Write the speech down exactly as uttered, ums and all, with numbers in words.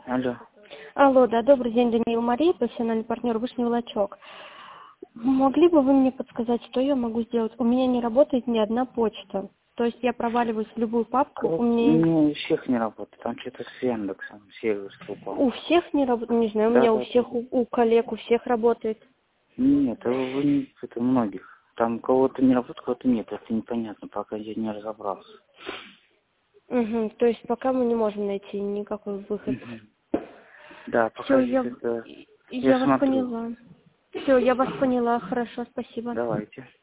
Алло. Алло, да, добрый день, Даниил Мария, профессиональный партнер Вышний Волочок. Могли бы вы мне подсказать, что я могу сделать? У меня не работает ни одна почта. То есть я проваливаюсь в любую папку, Как? у меня... Не, у всех не работает. Там что-то с Яндексом, сервис упал. У всех не работает, не знаю, у Да, меня у да, всех, да. у, у коллег, у всех работает. Нет, это, вы не- это у многих. Там у кого-то не работает, у кого-то нет. Это непонятно, пока я не разобрался. Угу, то есть пока мы не можем найти никакой выход. Угу. Да, Все, пока здесь я, это... я Я вас смотрю. поняла. Все, я вас поняла, хорошо, спасибо. Давайте.